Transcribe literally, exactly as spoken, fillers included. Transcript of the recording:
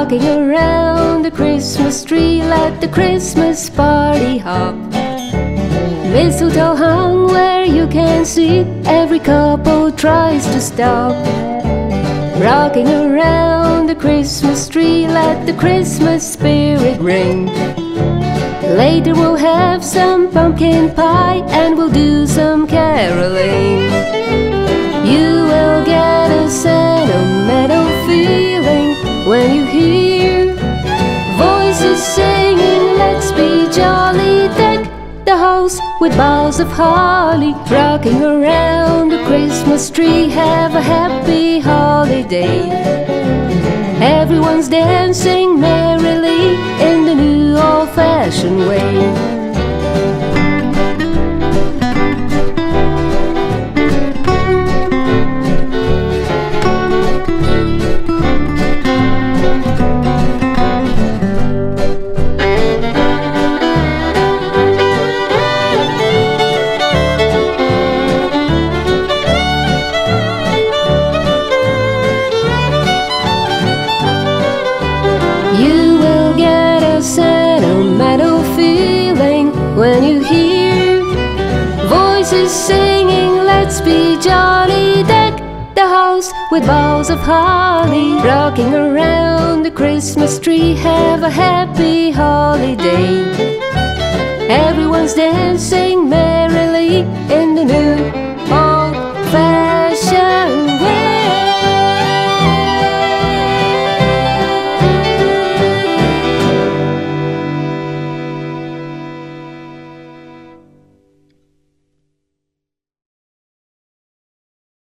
rocking around the Christmas tree, let the Christmas party hop. Mistletoe hung where you can see, every couple tries to stop. Rocking around the Christmas tree, let the Christmas spirit ring. Later we'll have some pumpkin pie and we'll do some caroling. You will get a sentimental feeling when you hear voices singing, let's be jolly. Deck the house with boughs of holly, rocking around the Christmas tree, have a happy holiday. Everyone's dancing merrily in the new old-fashioned way. When you hear voices singing, let's be jolly. Deck the house with boughs of holly, rocking around the Christmas tree, have a happy holiday. Everyone's dancing merrily in the new